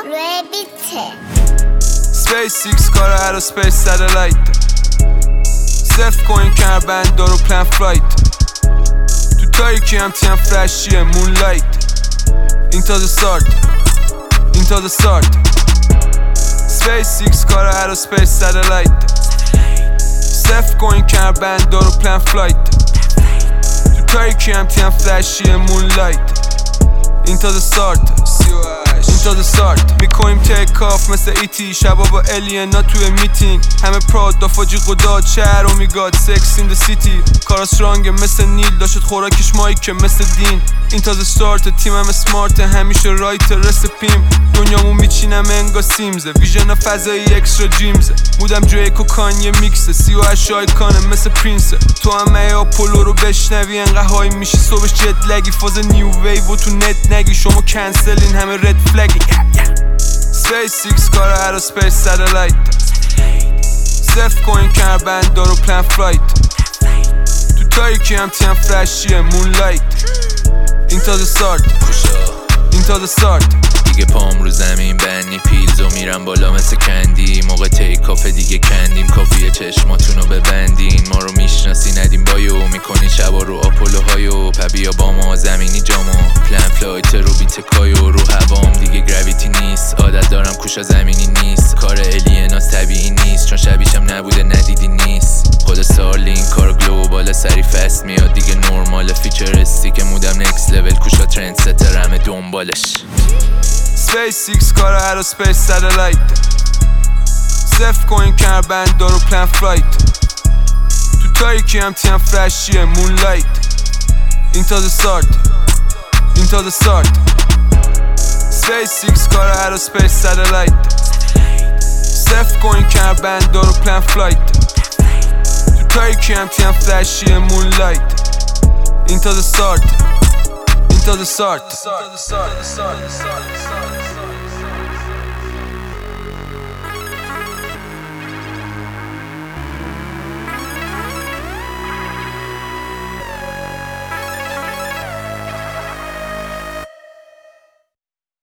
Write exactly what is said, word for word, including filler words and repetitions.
روی بیته سپیس ایکس کار ایروسپیس ستلایت صفر کوین کربند دارو پلن فلایت تو تاریکی هم تیم فلشیه مون لایت این تازه سارت این تازه سارت سپیس ایکس کار ایروسپیس ستلایت صفر کوین کربند دارو پلن فلایت تو تاریکی هم تیم فلشیه مون لایت این تازه سارت این تازه سارت میکنیم تیک آف مثل ایتی شبا با الینا توی میتینگ همه پراد دافاجی قداد شهر و میگاد سکس این ده سیتی کارا سرانگه مثل نیل داشت خوراکش مایکه مثل دین این تازه سارت تیم هم سمارت همیشه رایت رسپیم دنیامون میچینم انگا سیمزه ویژن فضایی اکسترا جیمزه بودم جوی کوکان یه میکسه سی و هشت آیکانه مثل پرینسه تو هم ای آپولو رو بشنوی انقه های میشی صبحش جت لگی فاز نیو ویو و تو نت نگی شما کنسلین همه رد فلگی سپیس ایکس کار ایروسپیس ستلایت صفر کوین کربند دارو پلن فلایت تو تاریکی هم تیم فلشیه مون لایت این تازه سارت این تازه سارت دیگه پام رو زمین بندی پیلزو میرم بالا مثل کندی موقع تیک آف دیگه کندیم کافیه چشماتونو ببندین ما رو میشناسی ندیم بایو میکنی شبا رو آپولوهایو پبیا با ما زمینی جامو پلن فلایت رو بیت کایو رو هوام دیگه گراویتی نیست عادت دارم کوشا زمینی نیست کار الیناس طبیعی نیست چون شبیشم نبوده ندیدی نیست خود سارلین کار گلوبال سری فست میاد دیگه نورمال فیچرستی که مودم نکس لول کوشا ترند ستر همه دنبالش سپیس ایکس کار ایروسپیس ستلایت صفر کوین کربند دارو پلن فلایت تو تاریکی هم تیم فلشیه مون لایت این تازه سارت این تازه سارت سپیس ایکس کار ایروسپیس ستلایت صفر کوین کربند دارو پلن فلایت تو تاریکی هم تیم فلشیه مون لایت این تازه سارت این تازه سارت